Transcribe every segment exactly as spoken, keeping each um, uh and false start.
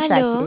mensaje. ¿Aló?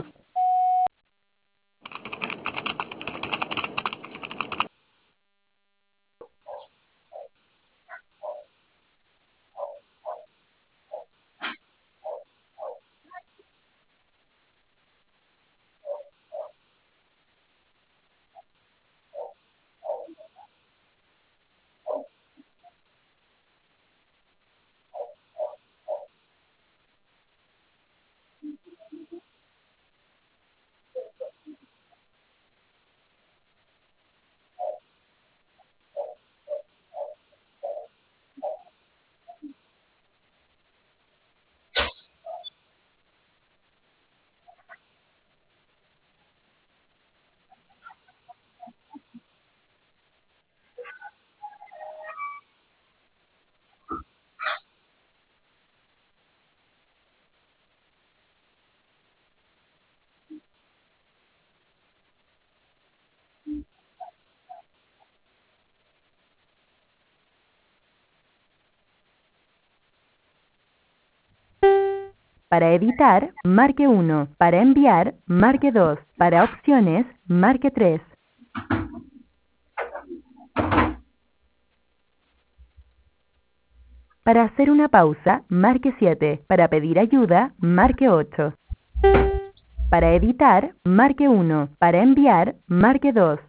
Para editar, marque uno. Para enviar, marque dos. Para opciones, marque tres. Para hacer una pausa, marque siete. Para pedir ayuda, marque ocho. Para editar, marque uno. Para enviar, marque dos.